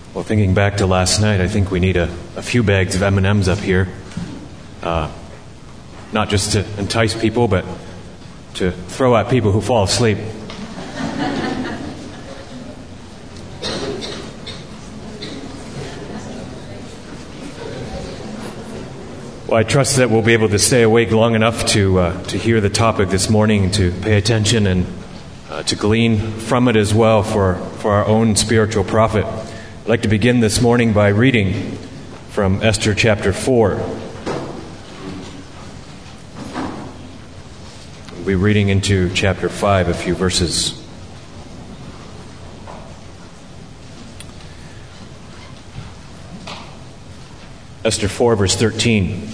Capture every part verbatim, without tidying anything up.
Well, thinking back to last night, I think we need a, a few bags of M and M's up here. Uh, not just to entice people, but to throw at people who fall asleep. Well, I trust that we'll be able to stay awake long enough to uh, to hear the topic this morning, to pay attention and uh, to glean from it as well for, for our own spiritual profit. I'd like to begin this morning by reading from Esther chapter four. We'll be reading into chapter five, a few verses. Esther four, verse thirteen.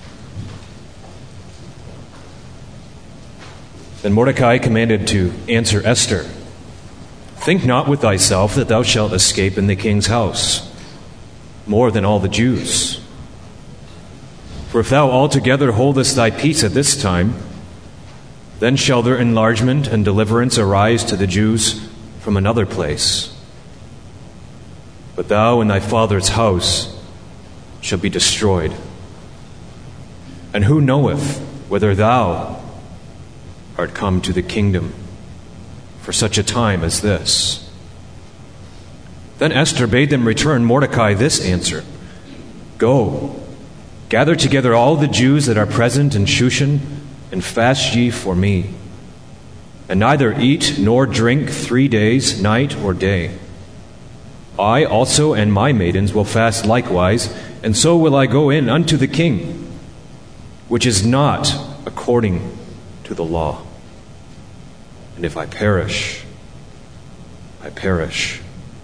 Then Mordecai commanded to answer Esther, "Think not with thyself that thou shalt escape in the king's house, more than all the Jews. For if thou altogether holdest thy peace at this time, then shall their enlargement and deliverance arise to the Jews from another place. But thou and thy father's house shall be destroyed. And who knoweth whether thou art come to the kingdom for such a time as this?" Then Esther bade them return Mordecai this answer, "Go, gather together all the Jews that are present in Shushan, and fast ye for me. And neither eat nor drink three days, night or day. I also and my maidens will fast likewise, and so will I go in unto the king, which is not according to the law. And if I perish, I perish."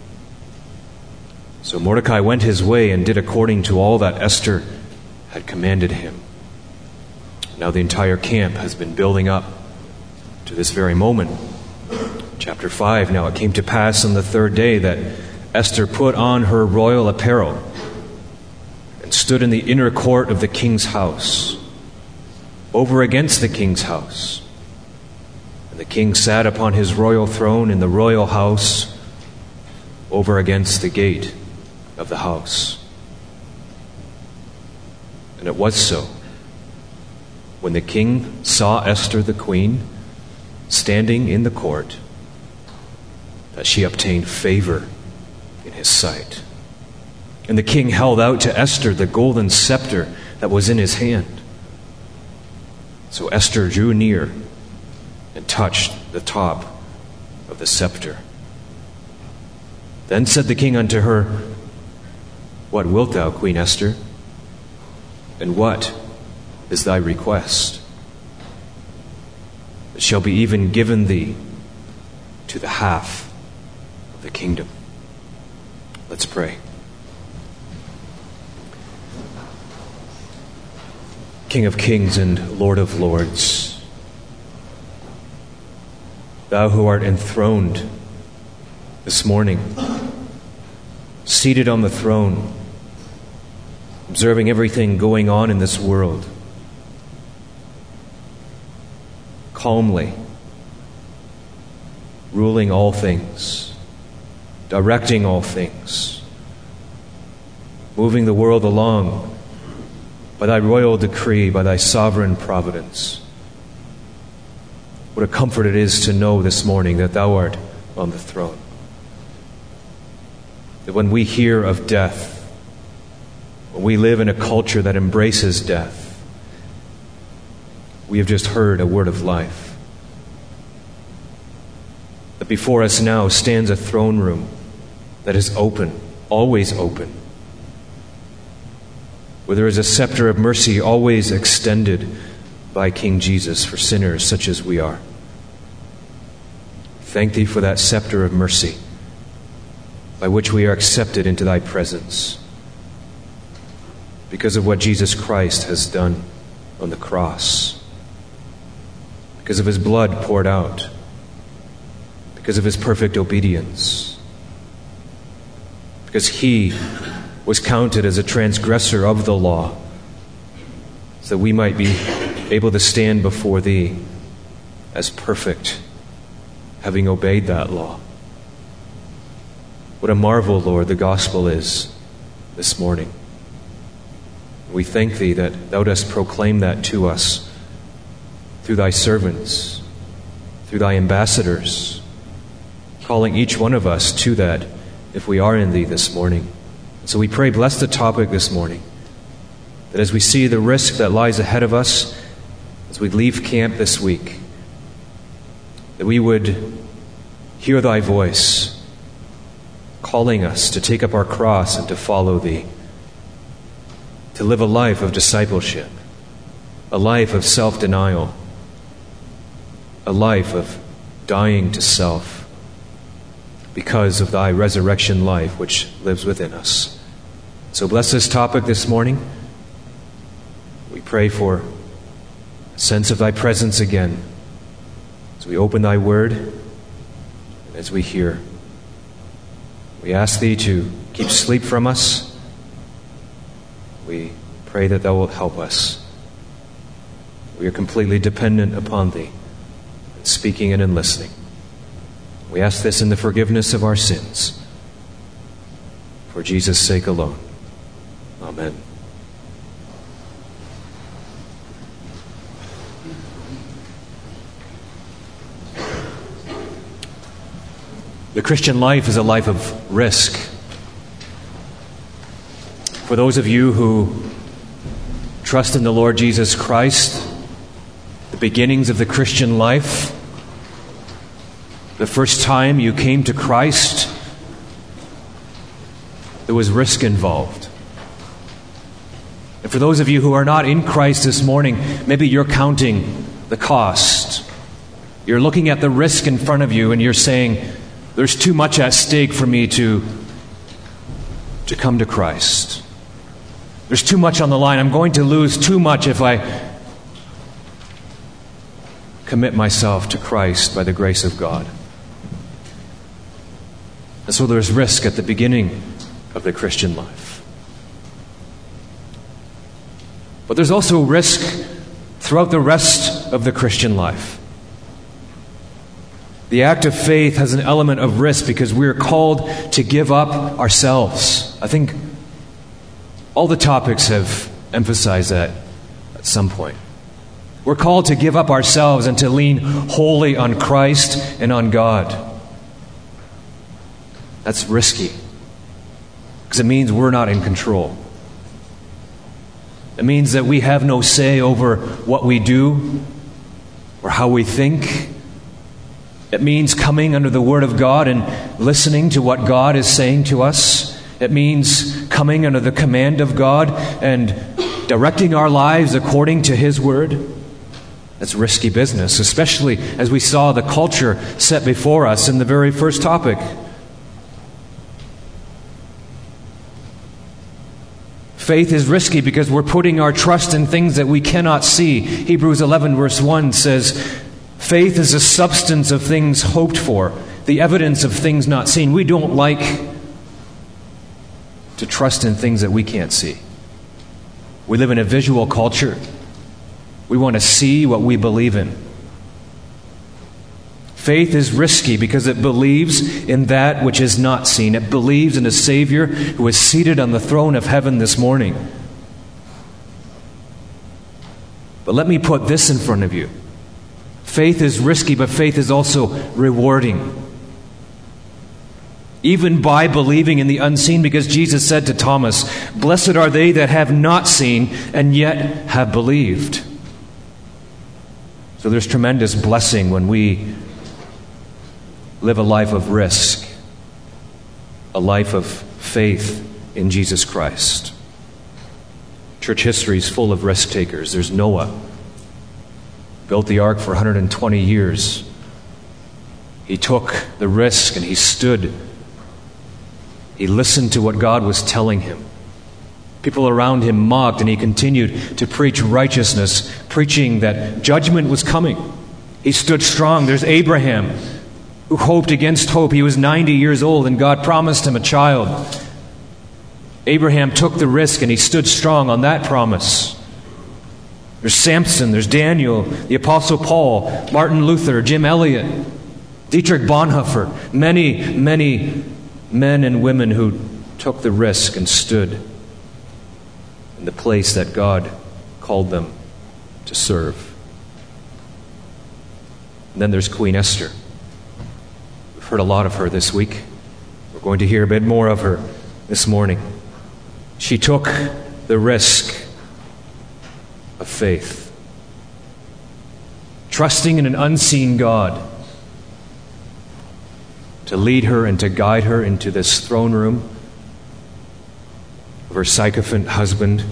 So Mordecai went his way and did according to all that Esther had commanded him. Now the entire camp has been building up to this very moment. Chapter five, now it came to pass on the third day that Esther put on her royal apparel and stood in the inner court of the king's house, over against the king's house. And the king sat upon his royal throne in the royal house, over against the gate of the house. And it was so, when the king saw Esther the queen standing in the court, that she obtained favor in his sight. And the king held out to Esther the golden scepter that was in his hand. So Esther drew near and touched the top of the scepter. Then said the king unto her, "What wilt thou, Queen Esther? And what is thy request? It shall be even given thee to the half of the kingdom." Let's pray. King of kings and Lord of lords, thou who art enthroned this morning, seated on the throne, observing everything going on in this world, calmly ruling all things, directing all things, moving the world along by thy royal decree, by thy sovereign providence. What a comfort it is to know this morning that thou art on the throne. That when we hear of death, when we live in a culture that embraces death, we have just heard a word of life. That before us now stands a throne room that is open, always open, where there is a scepter of mercy always extended by King Jesus for sinners such as we are. Thank thee for that scepter of mercy by which we are accepted into thy presence because of what Jesus Christ has done on the cross, because of his blood poured out, because of his perfect obedience, because he was counted as a transgressor of the law, so that we might be able to stand before thee as perfect, having obeyed that law. What a marvel, Lord, the gospel is this morning. We thank Thee that Thou dost proclaim that to us through Thy servants, through Thy ambassadors, calling each one of us to that if we are in Thee this morning. So we pray, bless the topic this morning, that as we see the risk that lies ahead of us, as we leave camp this week, that we would hear Thy voice calling us to take up our cross and to follow Thee, to live a life of discipleship, a life of self-denial, a life of dying to self because of Thy resurrection life which lives within us. So bless this topic this morning. We pray for a sense of Thy presence again as we open Thy word and as we hear. We ask Thee to keep sleep from us. We pray that Thou wilt help us. We are completely dependent upon Thee, in speaking and in listening. We ask this in the forgiveness of our sins, for Jesus' sake alone. Amen. The Christian life is a life of risk. For those of you who trust in the Lord Jesus Christ, the beginnings of the Christian life, the first time you came to Christ, there was risk involved. And for those of you who are not in Christ this morning, maybe you're counting the cost. You're looking at the risk in front of you and you're saying, there's too much at stake for me to, to come to Christ. There's too much on the line. I'm going to lose too much if I commit myself to Christ by the grace of God. And so there's risk at the beginning of the Christian life. But there's also risk throughout the rest of the Christian life. The act of faith has an element of risk because we're called to give up ourselves. I think all the topics have emphasized that at some point. We're called to give up ourselves and to lean wholly on Christ and on God. That's risky because it means we're not in control. It means that we have no say over what we do or how we think. It means coming under the Word of God and listening to what God is saying to us. It means coming under the command of God and directing our lives according to His Word. That's risky business, especially as we saw the culture set before us in the very first topic. Faith is risky because we're putting our trust in things that we cannot see. Hebrews eleven verse one says, faith is the substance of things hoped for, the evidence of things not seen. We don't like to trust in things that we can't see. We live in a visual culture. We want to see what we believe in. Faith is risky because it believes in that which is not seen. It believes in a Savior who is seated on the throne of heaven this morning. But let me put this in front of you. Faith is risky, but faith is also rewarding. Even by believing in the unseen, because Jesus said to Thomas, "Blessed are they that have not seen and yet have believed." So there's tremendous blessing when we live a life of risk, a life of faith in Jesus Christ. Church history is full of risk takers. There's Noah. Built the ark for one hundred twenty years. He took the risk and he stood. He listened to what God was telling him. People around him mocked, and he continued to preach righteousness, preaching that judgment was coming. He stood strong. There's Abraham, who hoped against hope. He was ninety years old, and God promised him a child. Abraham took the risk, and he stood strong on that promise. There's Samson, there's Daniel, the Apostle Paul, Martin Luther, Jim Elliot, Dietrich Bonhoeffer, many, many Men and women who took the risk and stood in the place that God called them to serve. And then there's Queen Esther. We've heard a lot of her this week. We're going to hear a bit more of her this morning. She took the risk of faith, trusting in an unseen God to lead her and to guide her into this throne room of her sycophant husband,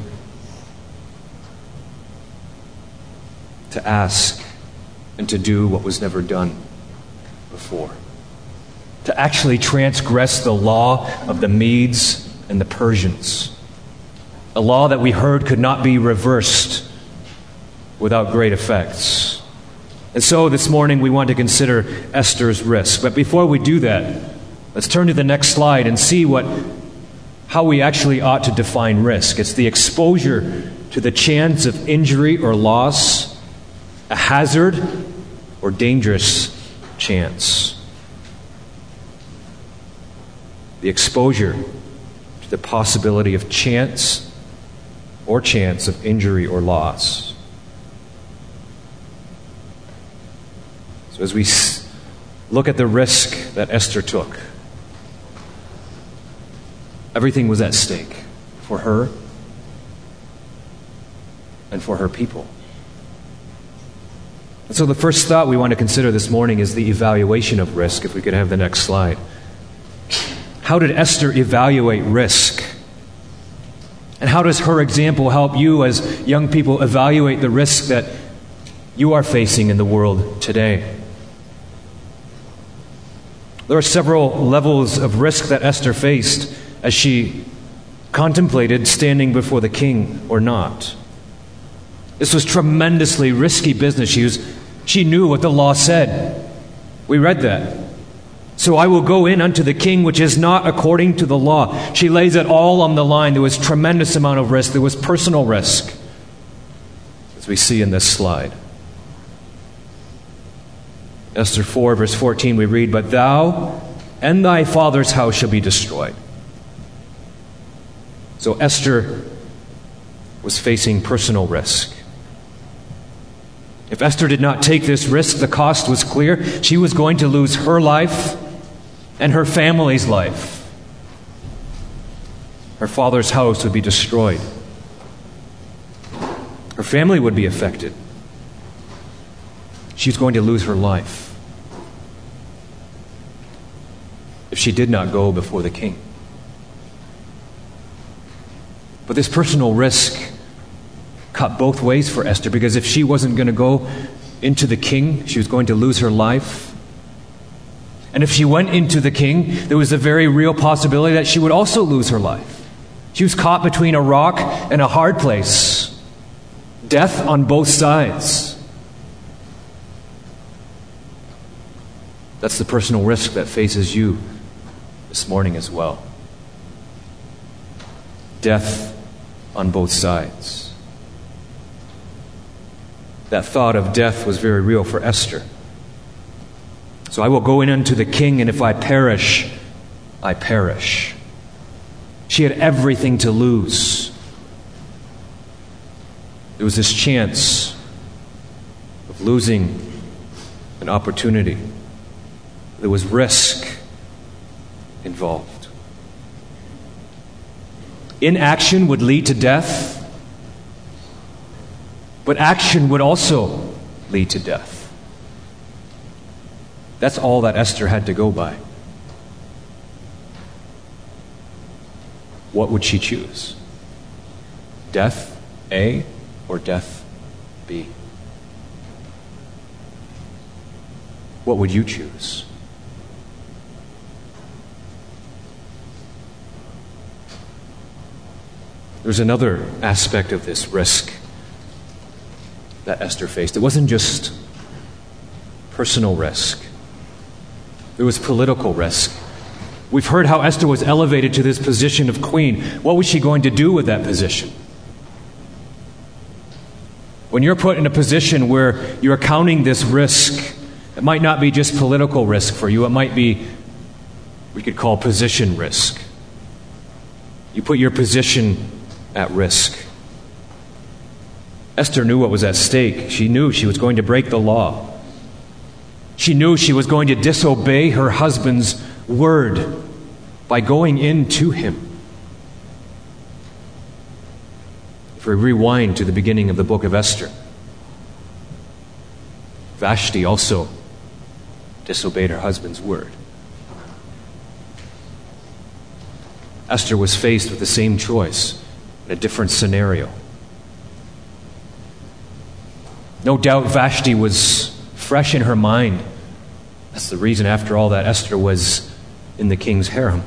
to ask and to do what was never done before, to actually transgress the law of the Medes and the Persians, a law that we heard could not be reversed without great effects. And so this morning we want to consider Esther's risk. But before we do that, let's turn to the next slide and see what how we actually ought to define risk. It's the exposure to the chance of injury or loss, a hazard or dangerous chance. The exposure to the possibility of chance or chance of injury or loss. So as we look at the risk that Esther took, everything was at stake for her and for her people. And so the first thought we want to consider this morning is the evaluation of risk, if we could have the next slide. How did Esther evaluate risk? And how does her example help you as young people evaluate the risk that you are facing in the world today? There are several levels of risk that Esther faced as she contemplated standing before the king or not. This was tremendously risky business. She was, she knew what the law said. We read that. So I will go in unto the king, which is not according to the law. She lays it all on the line. There was tremendous amount of risk. There was personal risk, as we see in this slide. Esther four, verse fourteen, we read, "But thou and thy father's house shall be destroyed." So Esther was facing personal risk. If Esther did not take this risk, the cost was clear. She was going to lose her life and her family's life. Her father's house would be destroyed. Her family would be affected. She's going to lose her life if she did not go before the king. But this personal risk cut both ways for Esther, because if she wasn't going to go into the king, she was going to lose her life. And if she went into the king, there was a very real possibility that she would also lose her life. She was caught between a rock and a hard place. Death on both sides. That's the personal risk that faces you this morning as well. Death on both sides. That thought of death was very real for Esther. So I will go in unto the king, and if I perish, I perish. She had everything to lose. There was this chance of losing an opportunity. There was risk involved. Inaction would lead to death, but action would also lead to death. That's all that Esther had to go by. What would she choose? Death A or death B? What would you choose? There's another aspect of this risk that Esther faced. It wasn't just personal risk. There was political risk. We've heard how Esther was elevated to this position of queen. What was she going to do with that position? When you're put in a position where you're counting this risk, it might not be just political risk for you. It might be we could call position risk. You put your position at risk. Esther knew what was at stake. She knew she was going to break the law. She knew she was going to disobey her husband's word by going in to him. If we rewind to the beginning of the book of Esther, Vashti also disobeyed her husband's word. Esther was faced with the same choice in a different scenario. No doubt Vashti was fresh in her mind. That's the reason, after all, that Esther was in the king's harem.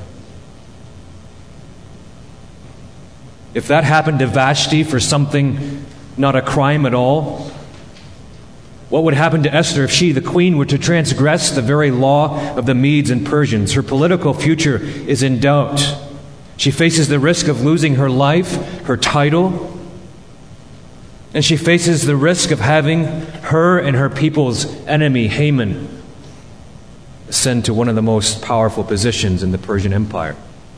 If that happened to Vashti for something not a crime at all, what would happen to Esther if she, the queen, were to transgress the very law of the Medes and Persians? Her political future is in doubt. She faces the risk of losing her life, her title, and she faces the risk of having her and her people's enemy, Haman, ascend to one of the most powerful positions in the Persian Empire.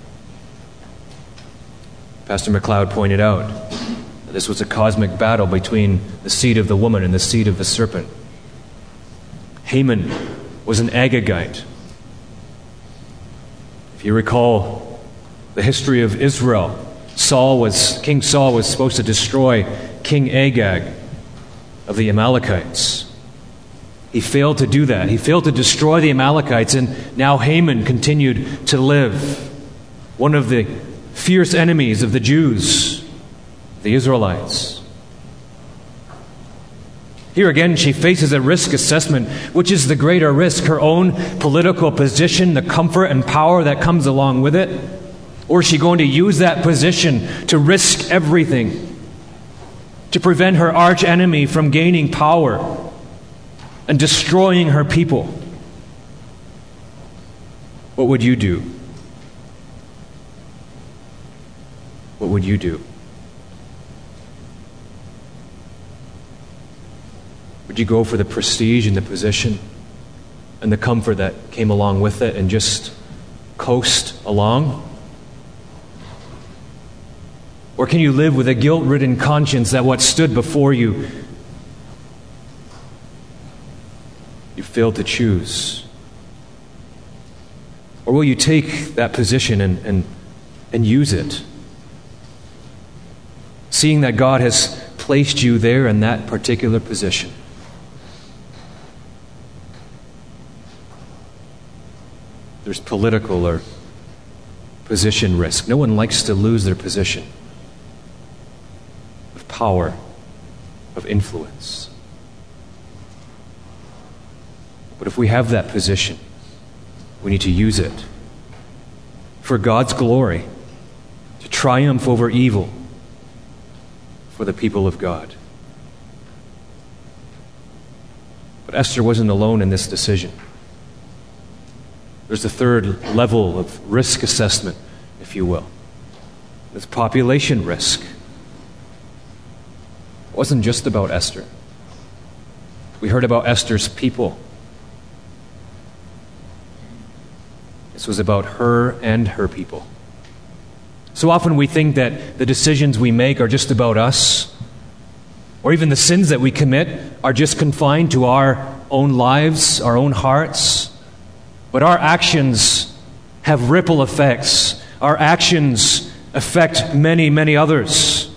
Pastor McLeod pointed out that this was a cosmic battle between the seed of the woman and the seed of the serpent. Haman was an Agagite. If you recall the history of Israel, Saul was King Saul was supposed to destroy King Agag of the Amalekites. He failed to do that. He failed to destroy the Amalekites, and now Haman continued to live. One of the fierce enemies of the Jews, the Israelites. Here again, she faces a risk assessment. Which is the greater risk? Her own political position, the comfort and power that comes along with it? Or is she going to use that position to risk everything, to prevent her arch enemy from gaining power and destroying her people? What would you do? What would you do? Would you go for the prestige and the position and the comfort that came along with it and just coast along? Or can you live with a guilt-ridden conscience that what stood before you, you failed to choose? Or will you take that position and, and, and use it, seeing that God has placed you there in that particular position? There's political or position risk. No one likes to lose their position of power, of influence. But if we have that position, we need to use it for God's glory, to triumph over evil for the people of God. But Esther wasn't alone in this decision. There's a third level of risk assessment, if you will. It's population risk. It wasn't just about Esther. We heard about Esther's people. This was about her and her people. So often we think that the decisions we make are just about us, or even the sins that we commit are just confined to our own lives, our own hearts. But our actions have ripple effects. Our actions affect many, many others.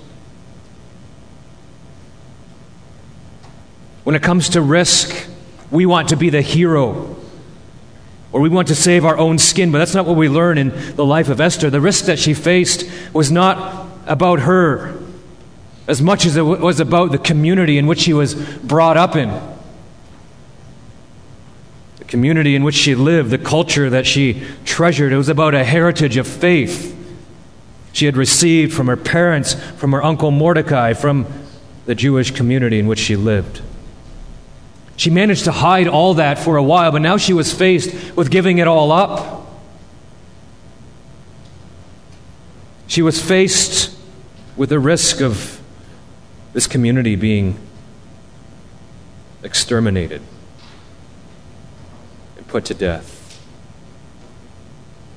When it comes to risk, we want to be the hero, or we want to save our own skin, but that's not what we learn in the life of Esther. The risk that she faced was not about her as much as it was about the community in which she was brought up in, the community in which she lived, the culture that she treasured. It was about a heritage of faith she had received from her parents, from her uncle Mordecai, from the Jewish community in which she lived. She managed to hide all that for a while, but now she was faced with giving it all up. She was faced with the risk of this community being exterminated and put to death.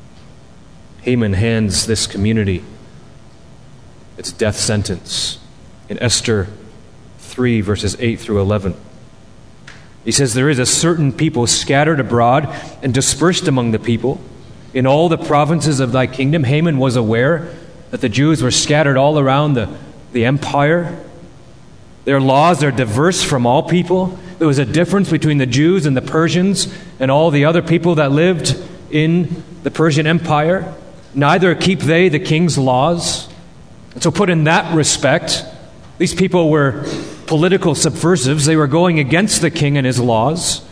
Haman hands this community its death sentence in Esther three, verses eight through eleven. He says, "There is a certain people scattered abroad and dispersed among the people in all the provinces of thy kingdom." Haman was aware that the Jews were scattered all around the, the empire. Their laws are diverse from all people. There was a difference between the Jews and the Persians and all the other people that lived in the Persian Empire. Neither keep they the king's laws. And so put in that respect, these people were political subversives. They were going against the king and his laws.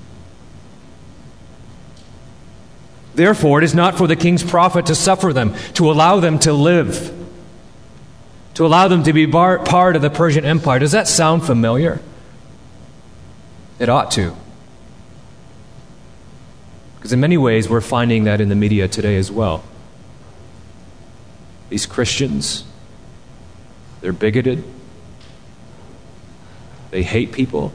Therefore, it is not for the king's profit to suffer them, to allow them to live, to allow them to be bar- part of the Persian Empire. Does that sound familiar? It ought to. Because in many ways, we're finding that in the media today as well. These Christians, they're bigoted. They hate people.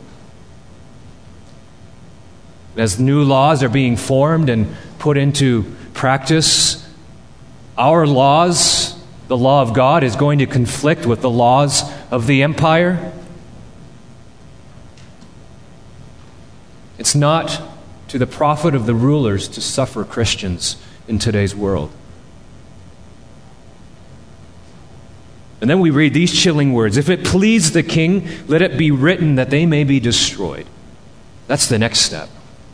And as new laws are being formed and put into practice, our laws, the law of God, is going to conflict with the laws of the empire. It's not to the profit of the rulers to suffer Christians in today's world. And then we read these chilling words: "If it please the king, let it be written that they may be destroyed." That's the next step.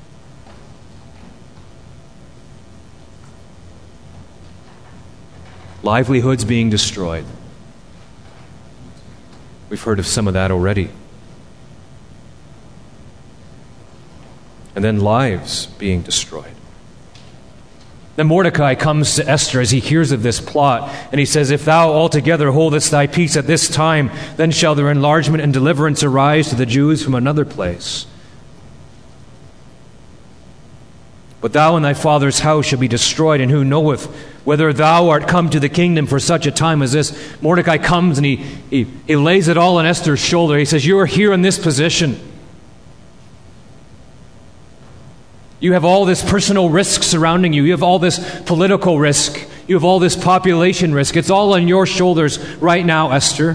Livelihoods being destroyed. We've heard of some of that already. And then lives being destroyed. Then Mordecai comes to Esther as he hears of this plot, and he says, "If thou altogether holdest thy peace at this time, then shall their enlargement and deliverance arise to the Jews from another place. But thou and thy father's house shall be destroyed, and who knoweth whether thou art come to the kingdom for such a time as this?" Mordecai comes and he, he, he lays it all on Esther's shoulder. He says, "You are here in this position. You have all this personal risk surrounding you. You have all this political risk. You have all this population risk. It's all on your shoulders right now, Esther.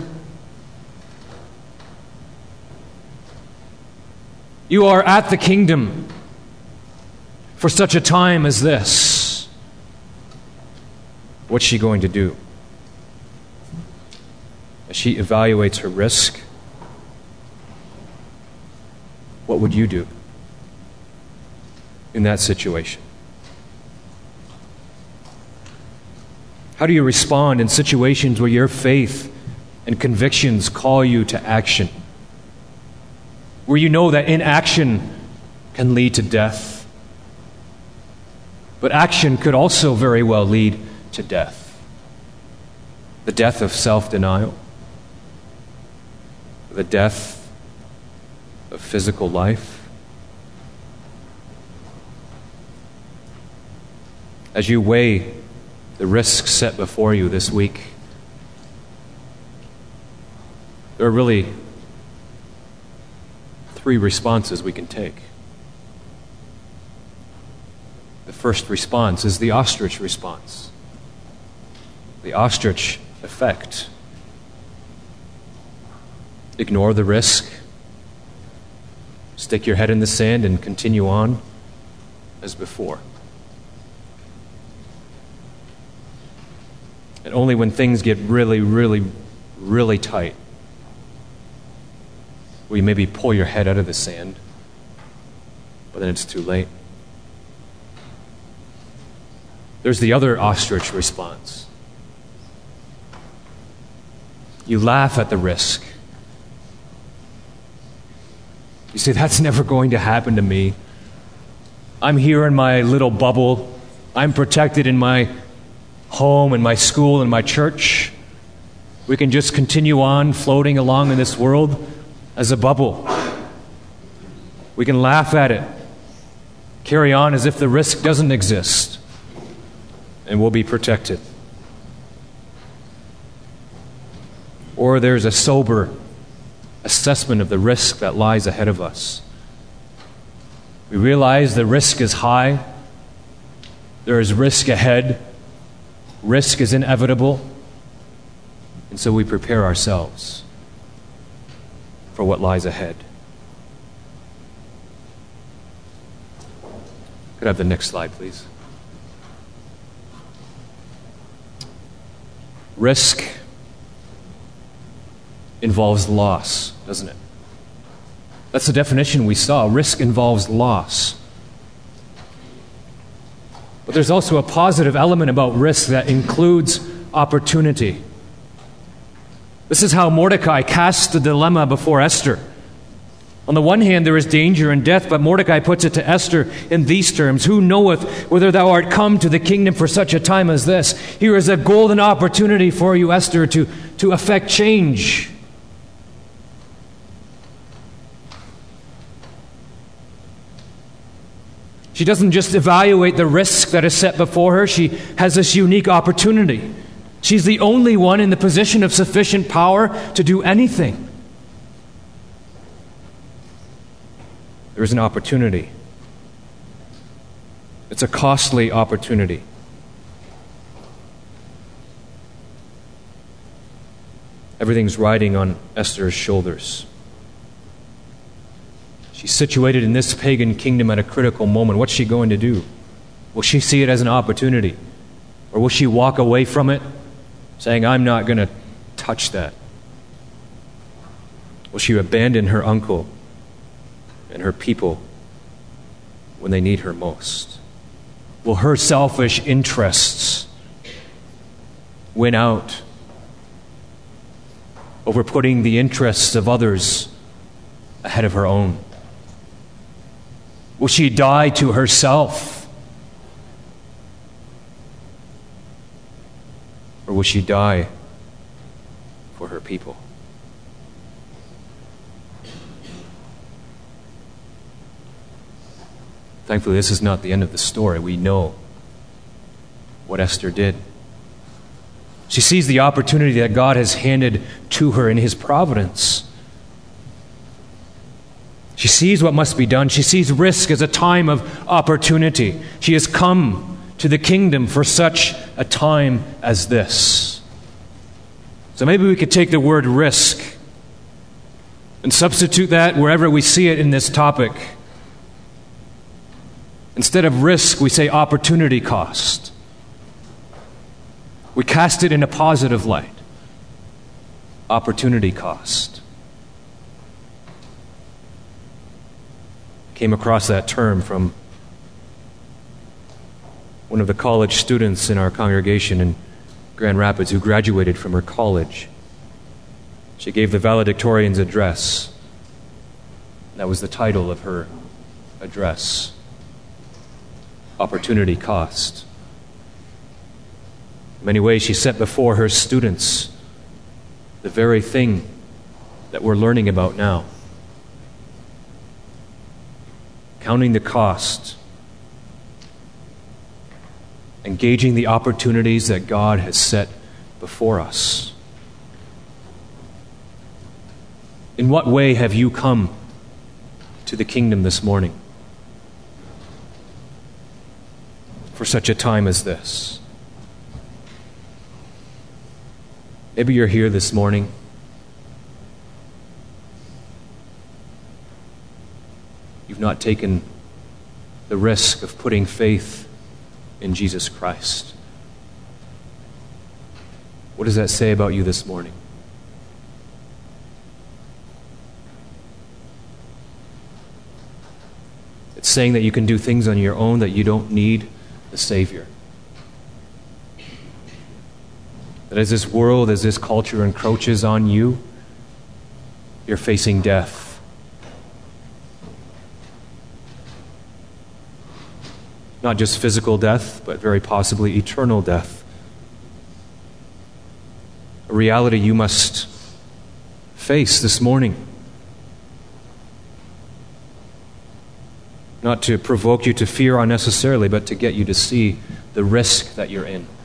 You are at the kingdom for such a time as this." What's she going to do? As she evaluates her risk, what would you do in that situation? How do you respond in situations where your faith and convictions call you to action? Where you know that inaction can lead to death, but action could also very well lead to death. The death of self-denial, the death of physical life. As you weigh the risks set before you this week, there are really three responses we can take. The first response is the ostrich response, the ostrich effect. Ignore the risk, stick your head in the sand, and continue on as before. And only when things get really, really, really tight will you maybe pull your head out of the sand, but then it's too late. There's the other ostrich response. You laugh at the risk. You say, "That's never going to happen to me. I'm here in my little bubble. I'm protected in my home and my school and my church. We can just continue on floating along in this world as a bubble. We can laugh at it, carry on as if the risk doesn't exist, and we'll be protected." Or there's a sober assessment of the risk that lies ahead of us. We realize the risk is high. There is risk ahead. Risk is inevitable, and so we prepare ourselves for what lies ahead. Could I have the next slide, please? Risk involves loss, doesn't it? That's the definition we saw. Risk involves loss. But there's also a positive element about risk that includes opportunity. This is how Mordecai casts the dilemma before Esther. On the one hand, there is danger and death, but Mordecai puts it to Esther in these terms: "Who knoweth whether thou art come to the kingdom for such a time as this? Here is a golden opportunity for you, Esther, to, to effect change." She doesn't just evaluate the risk that is set before her. She has this unique opportunity. She's the only one in the position of sufficient power to do anything. There is an opportunity. It's a costly opportunity. Everything's riding on Esther's shoulders. She's situated in this pagan kingdom at a critical moment. What's she going to do? Will she see it as an opportunity? Or will she walk away from it, saying, "I'm not going to touch that"? Will she abandon her uncle and her people when they need her most? Will her selfish interests win out over putting the interests of others ahead of her own? Will she die to herself? Or will she die for her people? Thankfully, this is not the end of the story. We know what Esther did. She sees the opportunity that God has handed to her in His providence. She sees what must be done. She sees risk as a time of opportunity. She has come to the kingdom for such a time as this. So maybe we could take the word risk and substitute that wherever we see it in this topic. Instead of risk, we say opportunity cost. We cast it in a positive light. Opportunity cost. Came across that term from one of the college students in our congregation in Grand Rapids who graduated from her college. She gave the valedictorian's address. That was the title of her address. Opportunity cost. In many ways, she set before her students the very thing that we're learning about now. Counting the cost, engaging the opportunities that God has set before us. In what way have you come to the kingdom this morning for such a time as this? Maybe you're here this morning you've not taken the risk of putting faith in Jesus Christ. What does that say about you this morning? It's saying that you can do things on your own, that you don't need a Savior. That as this world, as this culture encroaches on you, you're facing death. Not just physical death, but very possibly eternal death. A reality you must face this morning. Not to provoke you to fear unnecessarily, but to get you to see the risk that you're in.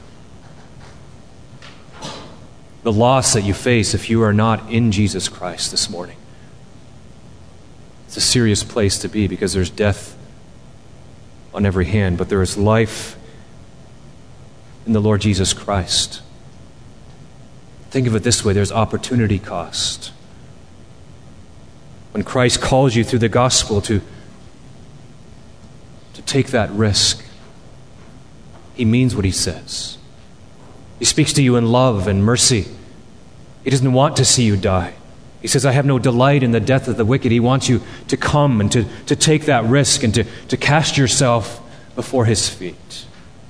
The loss that you face if you are not in Jesus Christ this morning. It's a serious place to be because there's death on every hand, but there is life in the Lord Jesus Christ. Think of it this way, there's opportunity cost. When Christ calls you through the gospel to, to take that risk, he means what he says. He speaks to you in love and mercy. He doesn't want to see you die. He says, I have no delight in the death of the wicked. He wants you to come and to, to take that risk and to, to cast yourself before his feet.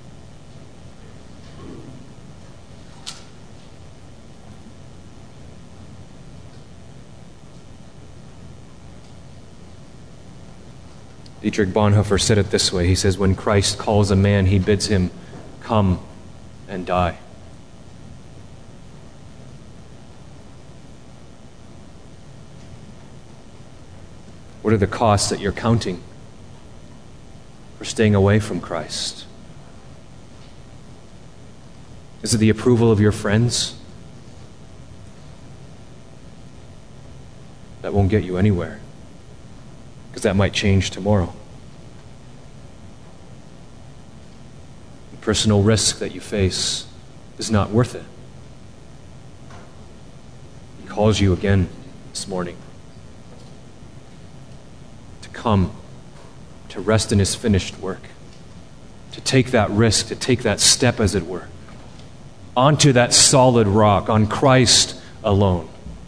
Dietrich Bonhoeffer said it this way. He says, when Christ calls a man, he bids him come and die. What are the costs that you're counting for staying away from Christ? Is it the approval of your friends? That won't get you anywhere, because that might change tomorrow. The personal risk that you face is not worth it. He calls you again this morning to come, to rest in his finished work, to take that risk, to take that step, as it were, onto that solid rock, on Christ alone.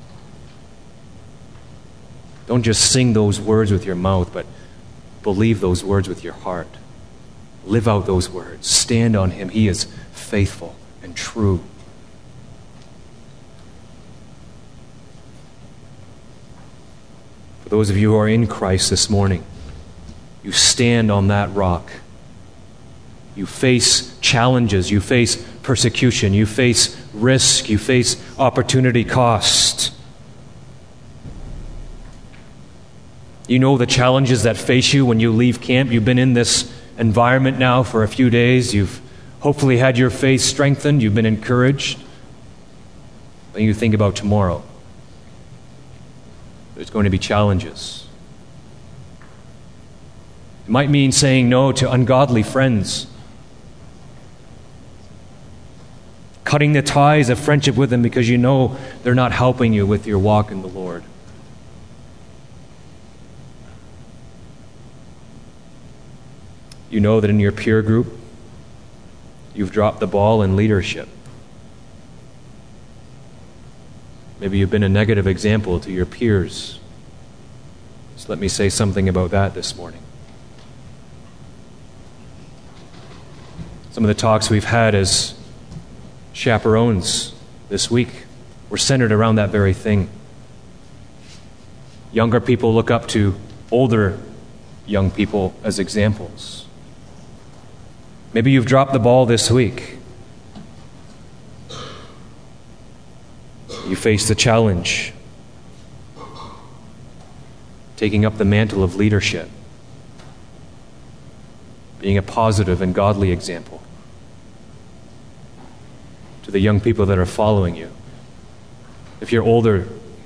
Don't just sing those words with your mouth, but believe those words with your heart. Live out those words. Stand on him. He is faithful and true. For those of you who are in Christ this morning, you stand on that rock. You face challenges. You face persecution. You face risk. You face opportunity cost. You know the challenges that face you when you leave camp. You've been in this environment now for a few days. You've hopefully had your faith strengthened. You've been encouraged. When you think about tomorrow, there's going to be challenges. It might mean saying no to ungodly friends, cutting the ties of friendship with them because you know they're not helping you with your walk in the Lord. You know that in your peer group, you've dropped the ball in leadership. Maybe you've been a negative example to your peers. So let me say something about that this morning. Some of the talks we've had as chaperones this week were centered around that very thing. Younger people look up to older young people as examples. Maybe you've dropped the ball this week. You face the challenge, taking up the mantle of leadership, being a positive and godly example to the young people that are following you. If you're older,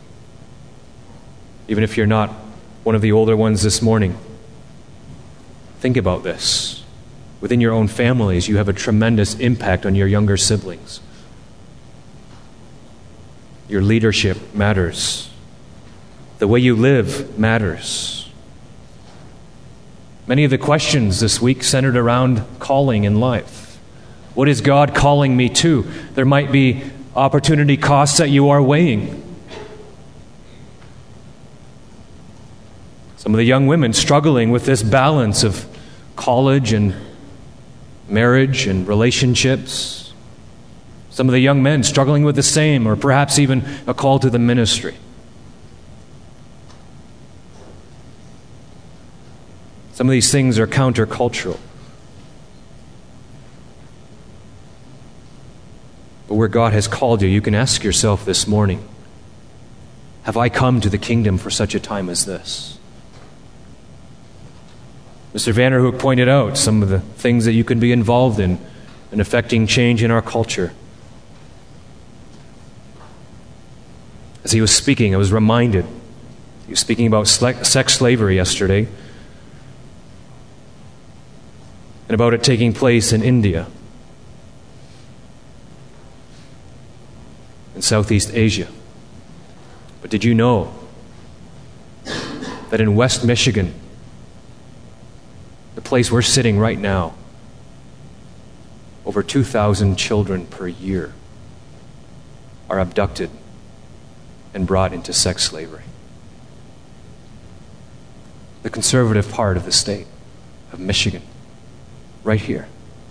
even if you're not one of the older ones this morning, think about this. Within your own families, you have a tremendous impact on your younger siblings. Your leadership matters. The way you live matters. Many of the questions this week centered around calling in life. What is God calling me to? There might be opportunity costs that you are weighing. Some of the young women struggling with this balance of college and marriage and relationships. Some of the young men struggling with the same, or perhaps even a call to the ministry. Some of these things are countercultural. But where God has called you, you can ask yourself this morning, have I come to the kingdom for such a time as this? Mister Vanderhoek pointed out some of the things that you can be involved in in affecting change in our culture. As he was speaking, I was reminded, he was speaking about sex slavery yesterday, and about it taking place in India. in Southeast Asia. But did you know that in West Michigan, the place we're sitting right now, over two thousand children per year are abducted and brought into sex slavery? The conservative part of the state of Michigan, right here.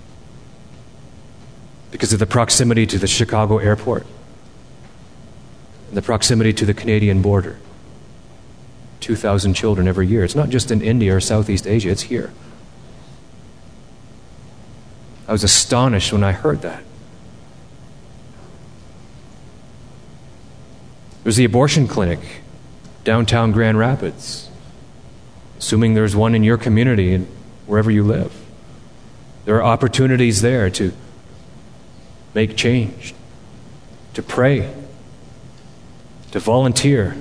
Because of the proximity to the Chicago airport and the proximity to the Canadian border. two thousand children every year. It's not just in India or Southeast Asia, it's here. I was astonished when I heard that. There's the abortion clinic, downtown Grand Rapids. Assuming there's one in your community and wherever you live. There are opportunities there to make change, to pray, to volunteer.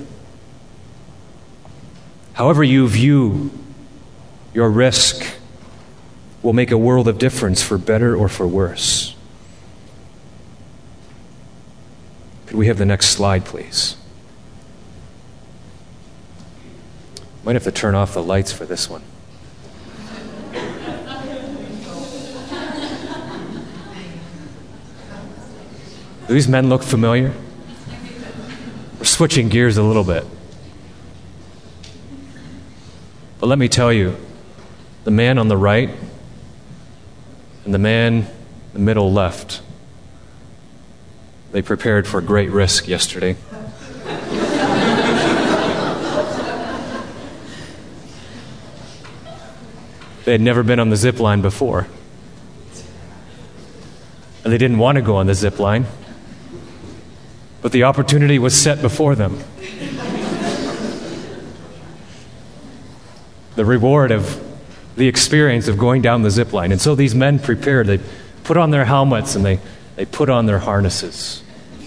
However you view your risk will make a world of difference for better or for worse. Could we have the next slide, please? Might have to turn off the lights for this one. Do these men look familiar? We're switching gears a little bit. But let me tell you, the man on the right and the man in the middle left, they prepared for great risk yesterday. They had never been on the zip line before. And they didn't want to go on the zip line. But the opportunity was set before them. The reward of the experience of going down the zip line. And so these men prepared. They put on their helmets and they, they put on their harnesses.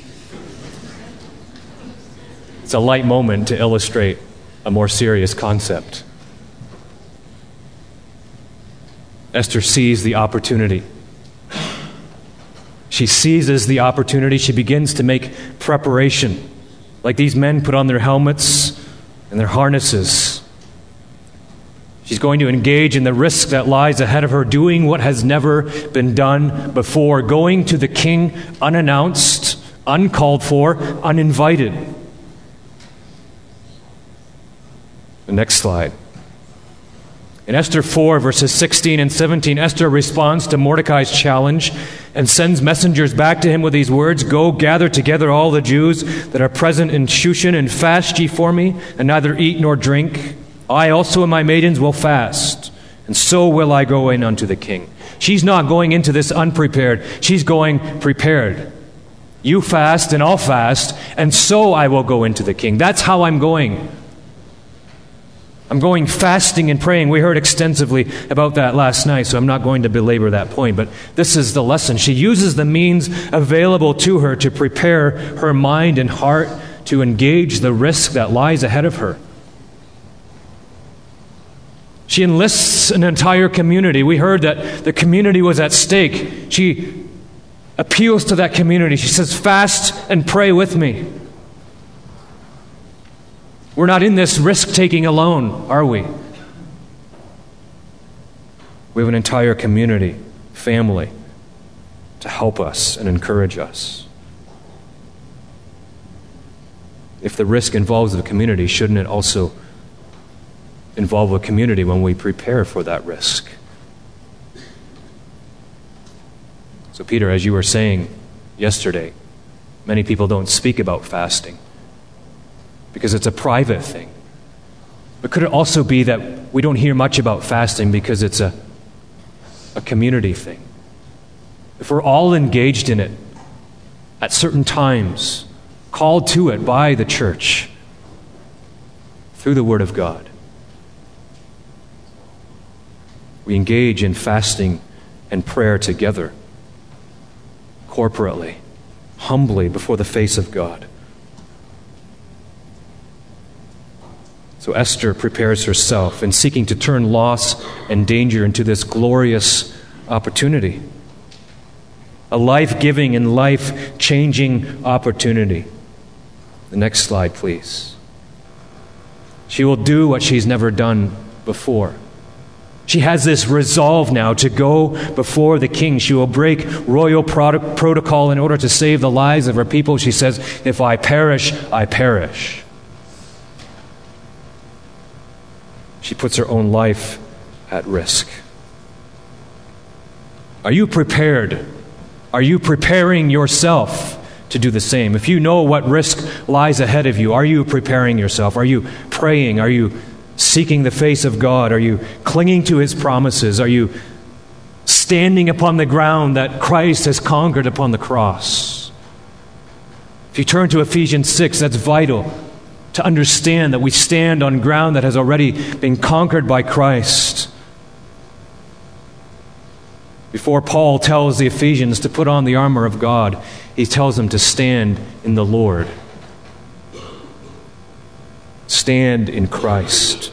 It's a light moment to illustrate a more serious concept. Esther sees the opportunity. She seizes the opportunity. She begins to make preparation. Like these men put on their helmets and their harnesses. She's going to engage in the risk that lies ahead of her, doing what has never been done before, going to the king unannounced, uncalled for, uninvited. The next slide. In Esther four, verses sixteen and seventeen, Esther responds to Mordecai's challenge and sends messengers back to him with these words, "Go, gather together all the Jews that are present in Shushan, and fast ye for me, and neither eat nor drink. I also and my maidens will fast, and so will I go in unto the king." She's not going into this unprepared. She's going prepared. You fast, and I'll fast, and so I will go into the king. That's how I'm going. I'm going fasting and praying. We heard extensively about that last night, so I'm not going to belabor that point. But this is the lesson. She uses the means available to her to prepare her mind and heart to engage the risk that lies ahead of her. She enlists an entire community. We heard that the community was at stake. She appeals to that community. She says, "Fast and pray with me." We're not in this risk-taking alone, are we? We have an entire community, family, to help us and encourage us. If the risk involves the community, shouldn't it also involve a community when we prepare for that risk? So, Peter, as you were saying yesterday, many people don't speak about fasting because it's a private thing. But could it also be that we don't hear much about fasting because it's a, a community thing? If we're all engaged in it at certain times, called to it by the church through the Word of God, we engage in fasting and prayer together, corporately, humbly before the face of God. So Esther prepares herself in seeking to turn loss and danger into this glorious opportunity. a life-giving and life-changing opportunity. The next slide, please. She will do what she's never done before. She has this resolve now to go before the king. She will break royal prot- protocol in order to save the lives of her people. She says, if I perish, I perish. She puts her own life at risk. Are you prepared? Are you preparing yourself to do the same? If you know what risk lies ahead of you, are you preparing yourself? Are you praying? Are you seeking the face of God? Are you clinging to His promises? Are you standing upon the ground that Christ has conquered upon the cross? If you turn to Ephesians six, that's vital to understand that we stand on ground that has already been conquered by Christ. Before Paul tells the Ephesians to put on the armor of God, he tells them to stand in the Lord. Stand in Christ.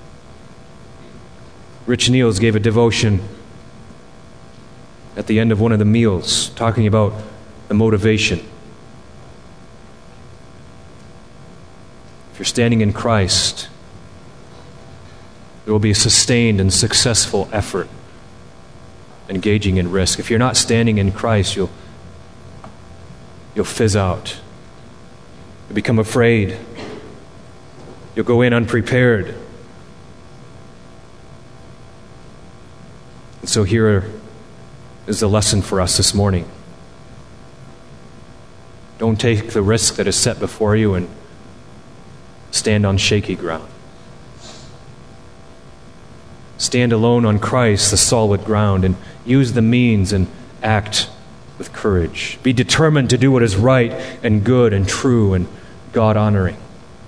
Rich Niels gave a devotion at the end of one of the meals talking about the motivation. If you're standing in Christ, there will be a sustained and successful effort engaging in risk. If you're not standing in Christ, you'll you'll fizz out. You'll become afraid. You'll go in unprepared. And so here is the lesson for us this morning. Don't take the risk that is set before you and stand on shaky ground. Stand alone on Christ, the solid ground, and use the means and act with courage. Be determined to do what is right and good and true and God-honoring.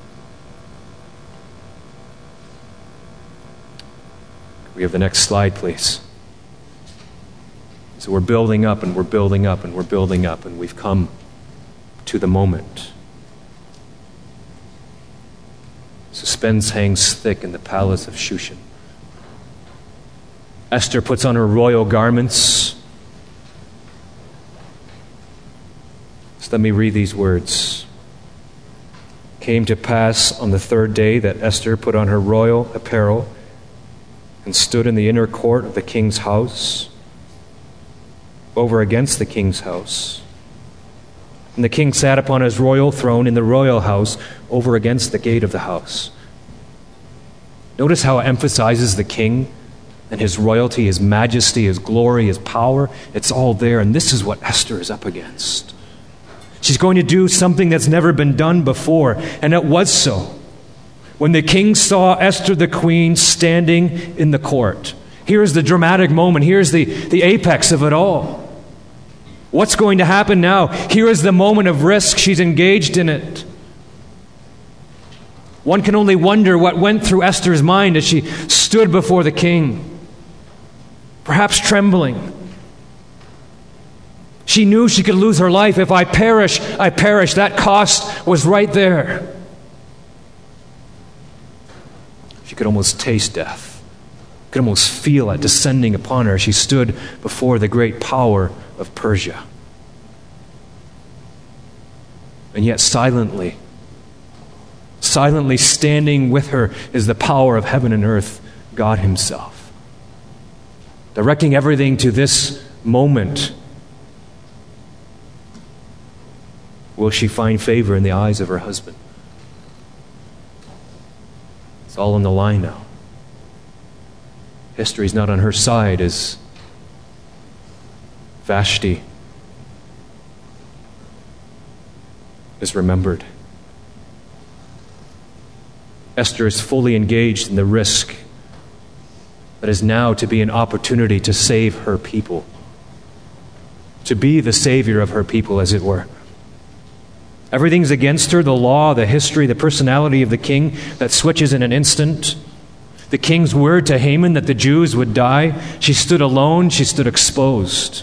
We have the next slide, please. So we're building up and we're building up and we're building up, and we've come to the moment. Suspense hangs thick in the palace of Shushan. Esther puts on her royal garments. So let me read these words. It came to pass on the third day that Esther put on her royal apparel and stood in the inner court of the king's house, over against the king's house. And the king sat upon his royal throne in the royal house, over against the gate of the house. Notice how it emphasizes the king and his royalty, his majesty, his glory, his power. It's all there, and this is what Esther is up against. She's going to do something that's never been done before, and it was so. When the king saw Esther the queen standing in the court, here's the dramatic moment. Here's the, the apex of it all. What's going to happen now? Here is the moment of risk. She's engaged in it. One can only wonder what went through Esther's mind as she stood before the king, perhaps trembling. She knew she could lose her life. If I perish, I perish. That cost was right there. She could almost taste death. Could almost feel it descending upon her. She stood before the great power of Persia. And yet silently, silently standing with her is the power of heaven and earth, God Himself. Directing everything to this moment. Will she find favor in the eyes of her husband? It's all on the line now. History's not on her side as Vashti is remembered. Esther is fully engaged in the risk that is now to be an opportunity to save her people, to be the savior of her people, as it were. Everything's against her, the law, the history, the personality of the king that switches in an instant. The king's word to Haman that the Jews would die. She stood alone, she stood exposed.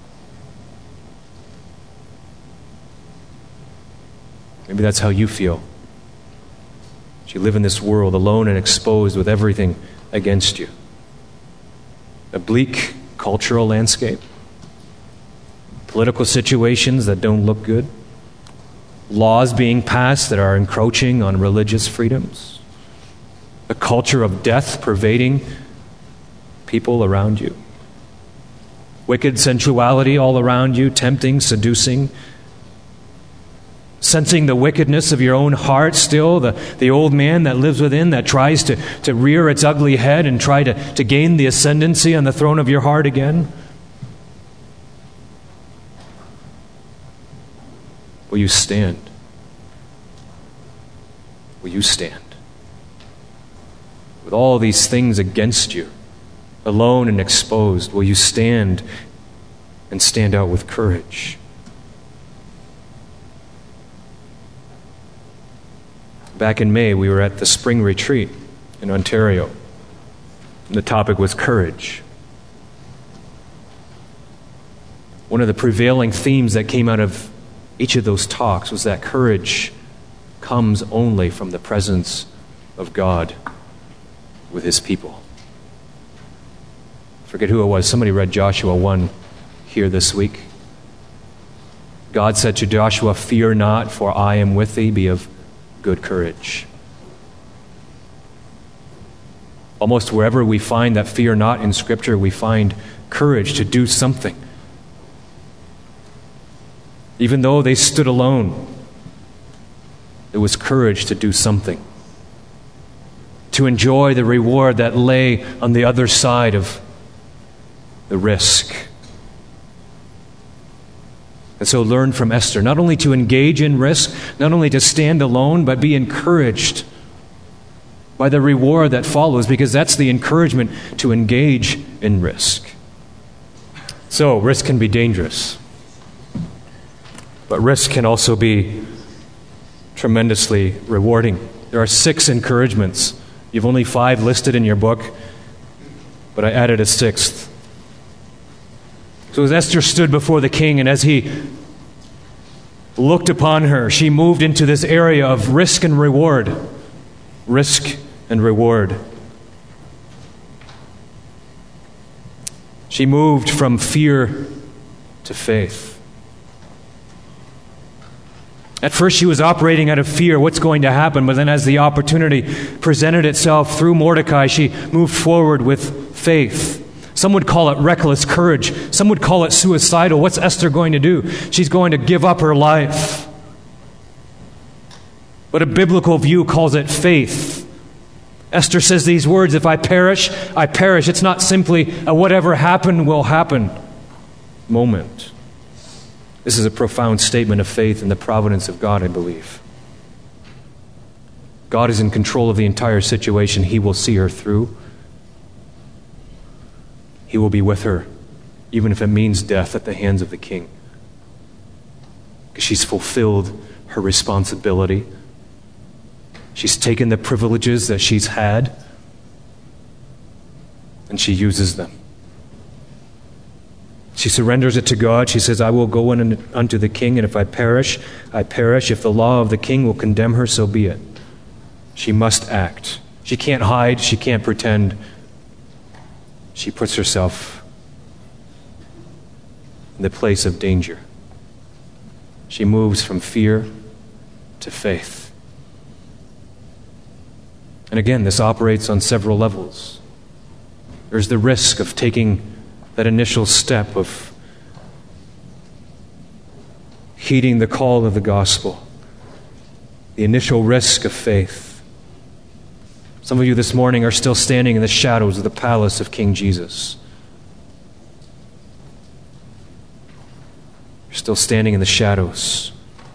Maybe that's how you feel. You live in this world alone and exposed with everything against you. A bleak cultural landscape. political situations that don't look good, laws being passed that are encroaching on religious freedoms, a culture of death pervading people around you, wicked sensuality all around you, tempting, seducing, sensing the wickedness of your own heart still, the, the old man that lives within that tries to, to rear its ugly head and try to, to gain the ascendancy on the throne of your heart again. Will you stand? Will you stand? With all these things against you, alone and exposed, will you stand and stand out with courage? Back in May, we were at the spring retreat in Ontario. And the topic was courage. One of the prevailing themes that came out of each of those talks was that courage comes only from the presence of God with His people. I forget who it was. Somebody read Joshua one here this week. God said to Joshua, "Fear not, for I am with thee. Be of good courage." Almost wherever we find that fear not in Scripture, we find courage to do something. Even though they stood alone, there was courage to do something, to enjoy the reward that lay on the other side of the risk. And so learn from Esther, not only to engage in risk, not only to stand alone, but be encouraged by the reward that follows, because that's the encouragement to engage in risk. So, risk can be dangerous. But risk can also be tremendously rewarding. There are six encouragements. You've only five listed in your book, but I added a sixth. So as Esther stood before the king, and as he looked upon her, she moved into this area of risk and reward. Risk and reward. She moved from fear to faith. At first she was operating out of fear, what's going to happen? But then as the opportunity presented itself through Mordecai, she moved forward with faith. Some would call it reckless courage. Some would call it suicidal. What's Esther going to do? She's going to give up her life. But a biblical view calls it faith. Esther says these words, "If I perish, I perish." It's not simply a whatever happened will happen moment. This is a profound statement of faith in the providence of God, I believe. God is in control of the entire situation. He will see her through. He will be with her, even if it means death at the hands of the king. Because she's fulfilled her responsibility. She's taken the privileges that she's had, and she uses them. She surrenders it to God. She says, "I will go in unto the king, and if I perish, I perish. If the law of the king will condemn her, so be it." She must act. She can't hide. She can't pretend. She puts herself in the place of danger. She moves from fear to faith. And again, this operates on several levels. There's the risk of taking that initial step of heeding the call of the gospel, the initial risk of faith. Some of you this morning are still standing in the shadows of the palace of King Jesus. You're still standing in the shadows.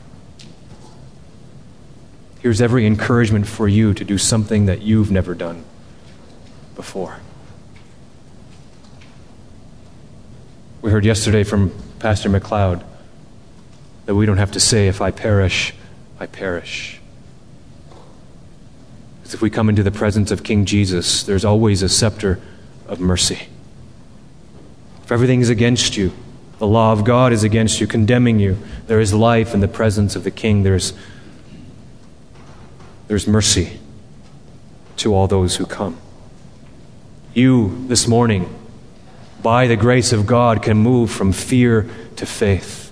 Here's every encouragement for you to do something that you've never done before. We heard yesterday from Pastor McLeod that we don't have to say, "If I perish, I perish." Because if we come into the presence of King Jesus, there's always a scepter of mercy. If everything is against you, the law of God is against you, condemning you, there is life in the presence of the King. There's, there's mercy to all those who come. You, this morning, by the grace of God, can move from fear to faith.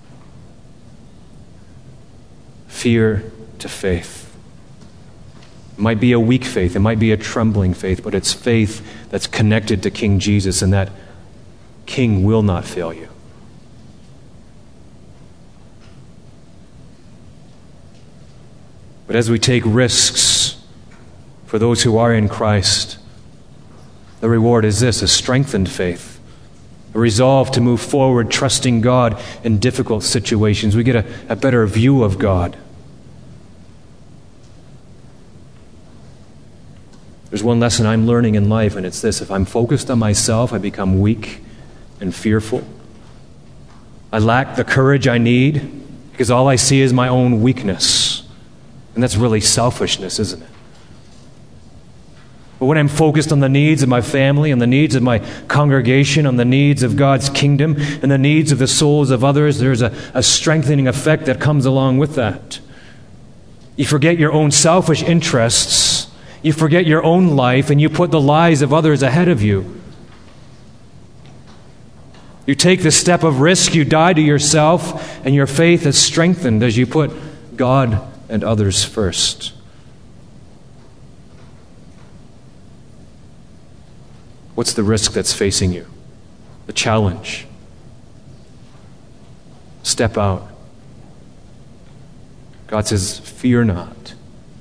Fear to faith. It might be a weak faith, it might be a trembling faith, but it's faith that's connected to King Jesus, and that King will not fail you. But as we take risks for those who are in Christ, the reward is this: a strengthened faith, a resolve to move forward, trusting God in difficult situations. We get a, a better view of God. There's one lesson I'm learning in life, and it's this: if I'm focused on myself, I become weak and fearful. I lack the courage I need because all I see is my own weakness. And that's really selfishness, isn't it? But when I'm focused on the needs of my family, on the needs of my congregation, on the needs of God's kingdom, and the needs of the souls of others, there's a, a strengthening effect that comes along with that. You forget your own selfish interests, you forget your own life, and you put the lives of others ahead of you. You take the step of risk, you die to yourself, and your faith is strengthened as you put God and others first. What's the risk that's facing you? The challenge. Step out. God says, fear not.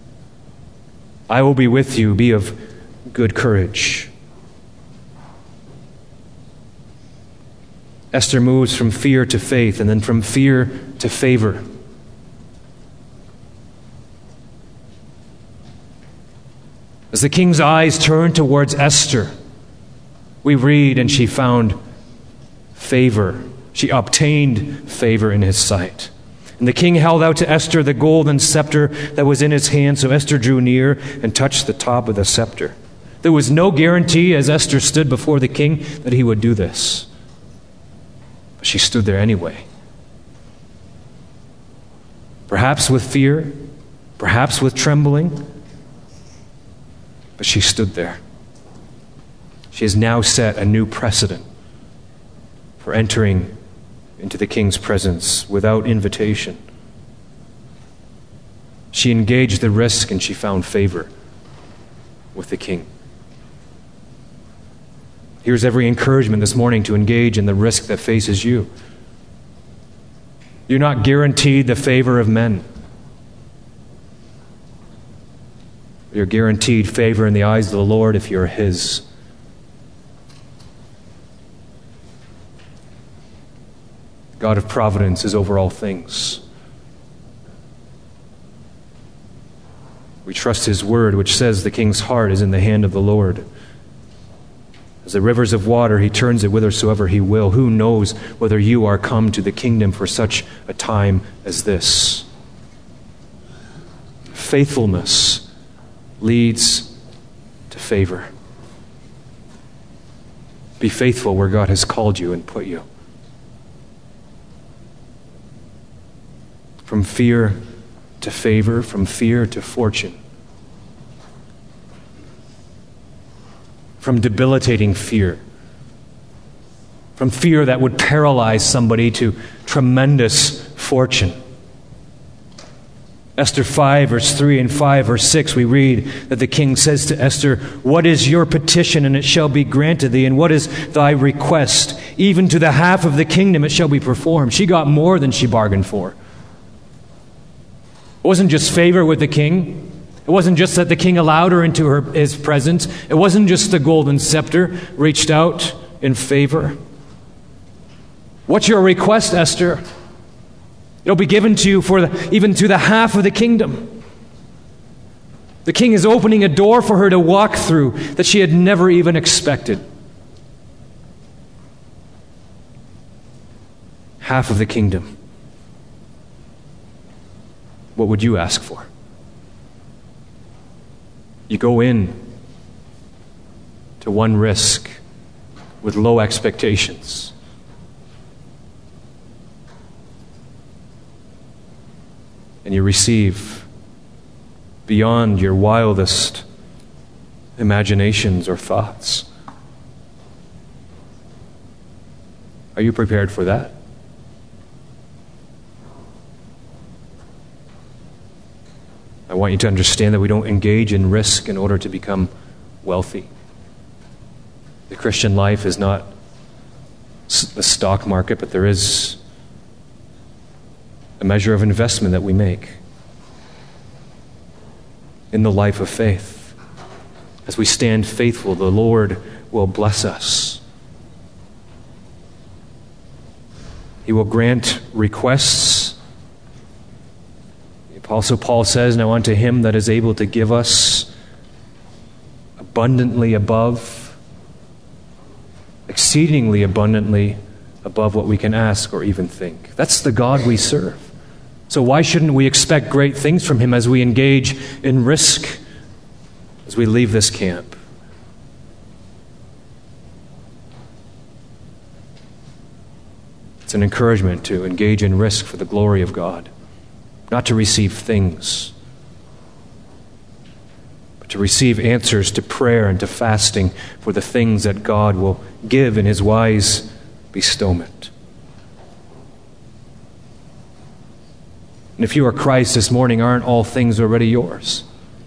I will be with you. Be of good courage. Esther moves from fear to faith, and then from fear to favor. As the king's eyes turned towards Esther, we read, and she found favor. She obtained favor in his sight. And the king held out to Esther the golden scepter that was in his hand, so Esther drew near and touched the top of the scepter. There was no guarantee as Esther stood before the king that he would do this. But she stood there anyway. Perhaps with fear, perhaps with trembling, but she stood there. She has now set a new precedent for entering into the king's presence without invitation. She engaged the risk and she found favor with the king. Here's every encouragement this morning to engage in the risk that faces you. You're not guaranteed the favor of men. You're guaranteed favor in the eyes of the Lord if you're His. God of providence is over all things. We trust His word, which says the king's heart is in the hand of the Lord. As the rivers of water, He turns it whithersoever He will. Who knows whether you are come to the kingdom for such a time as this? Faithfulness leads to favor. Be faithful where God has called you and put you. From fear to favor, from fear to fortune. From debilitating fear. From fear that would paralyze somebody to tremendous fortune. Esther five, verse three and five, verse six, we read that the king says to Esther, "What is your petition, and it shall be granted thee? And what is thy request? Even to the half of the kingdom it shall be performed." She got more than she bargained for. It wasn't just favor with the king. It wasn't just that the king allowed her into her, his presence. It wasn't just the golden scepter reached out in favor. What's your request, Esther? It'll be given to you for the, even to the half of the kingdom. The king is opening a door for her to walk through that she had never even expected. Half of the kingdom. What would you ask for? You go in to one risk with low expectations. And you receive beyond your wildest imaginations or thoughts. Are you prepared for that? I want you to understand that we don't engage in risk in order to become wealthy. The Christian life is not the stock market, but there is a measure of investment that we make in the life of faith. As we stand faithful, the Lord will bless us. He will grant requests. The Apostle Paul says, "Now unto him that is able to give us abundantly above, exceedingly abundantly above what we can ask or even think." That's the God we serve. So why shouldn't we expect great things from him as we engage in risk, as we leave this camp? It's an encouragement to engage in risk for the glory of God, not to receive things, but to receive answers to prayer and to fasting for the things that God will give in his wise bestowment. And if you are Christ this morning, aren't all things already yours?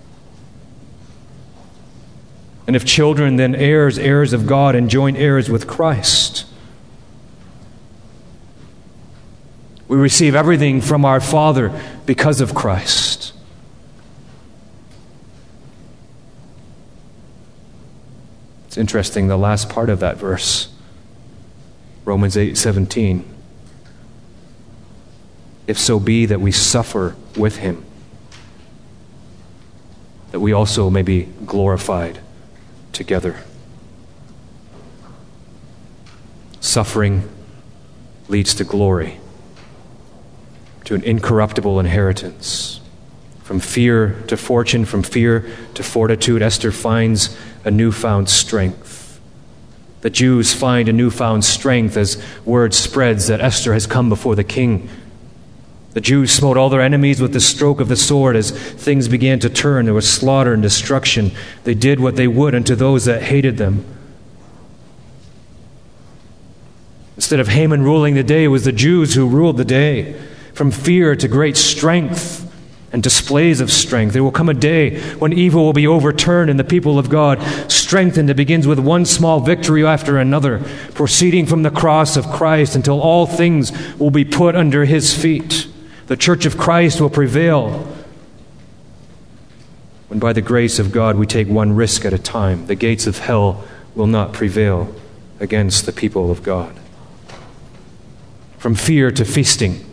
And if children, then heirs, heirs of God, and joint heirs with Christ. We receive everything from our Father because of Christ. It's interesting, the last part of that verse, Romans eight seventeen. If so be that we suffer with him, that we also may be glorified together. Suffering leads to glory, to an incorruptible inheritance. From fear to fortune, from fear to fortitude, Esther finds a newfound strength. The Jews find a newfound strength as word spreads that Esther has come before the king. The Jews smote all their enemies with the stroke of the sword. As things began to turn, there was slaughter and destruction. They did what they would unto those that hated them. Instead of Haman ruling the day, it was the Jews who ruled the day. From fear to great strength and displays of strength. There will come a day when evil will be overturned and the people of God strengthened. It begins with one small victory after another, proceeding from the cross of Christ until all things will be put under his feet. The church of Christ will prevail when by the grace of God we take one risk at a time. The gates of hell will not prevail against the people of God. From fear to feasting.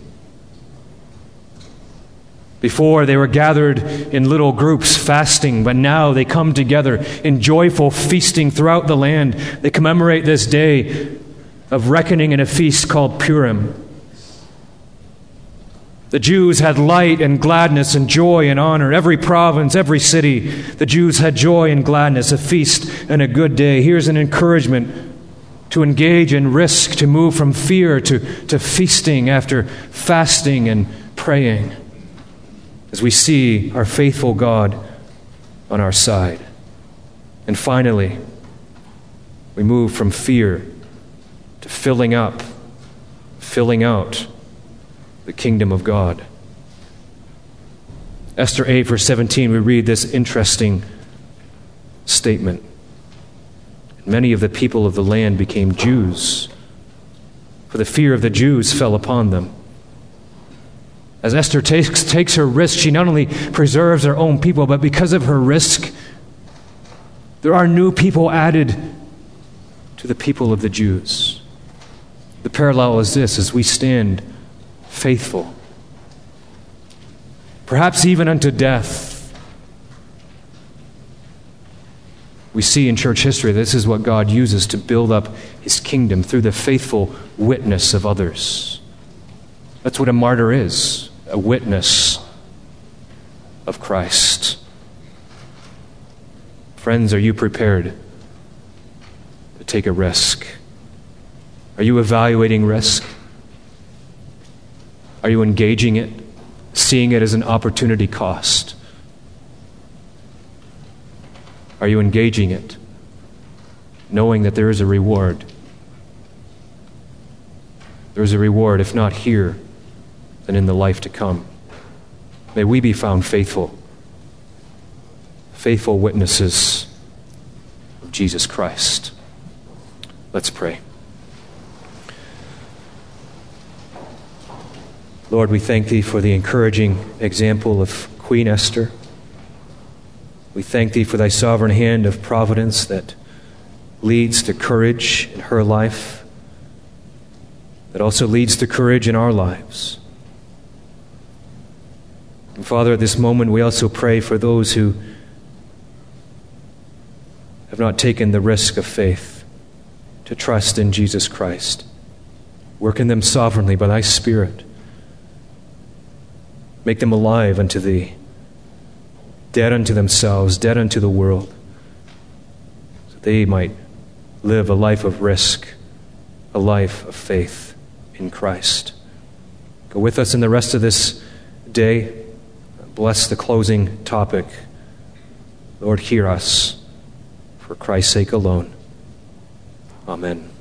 Before they were gathered in little groups fasting, but now they come together in joyful feasting throughout the land. They commemorate this day of reckoning in a feast called Purim. The Jews had light and gladness and joy and honor. Every province, every city, the Jews had joy and gladness, a feast and a good day. Here's an encouragement to engage in risk, to move from fear to, to feasting after fasting and praying, as we see our faithful God on our side. And finally, we move from fear to filling up, filling out the kingdom of God. Esther eight, verse seventeen, we read this interesting statement. Many of the people of the land became Jews, for the fear of the Jews fell upon them. As Esther takes, takes her risk, she not only preserves her own people, but because of her risk, there are new people added to the people of the Jews. The parallel is this: as we stand faithful, perhaps even unto death. We see in church history this is what God uses to build up his kingdom through the faithful witness of others. That's what a martyr is, a witness of Christ. Friends, are you prepared to take a risk? Are you evaluating risk? Are you engaging it, seeing it as an opportunity cost? Are you engaging it, knowing that there is a reward? there is a reward, if not here, then in the life to come. May we be found faithful, faithful witnesses of Jesus Christ. Let's pray. Lord, we thank Thee for the encouraging example of Queen Esther. We thank Thee for Thy sovereign hand of providence that leads to courage in her life, that also leads to courage in our lives. And Father, at this moment we also pray for those who have not taken the risk of faith to trust in Jesus Christ. Work in them sovereignly by Thy Spirit. Make them alive unto Thee, dead unto themselves, dead unto the world, so they might live a life of risk, a life of faith in Christ. Go with us in the rest of this day. Bless the closing topic. Lord, hear us for Christ's sake alone. Amen.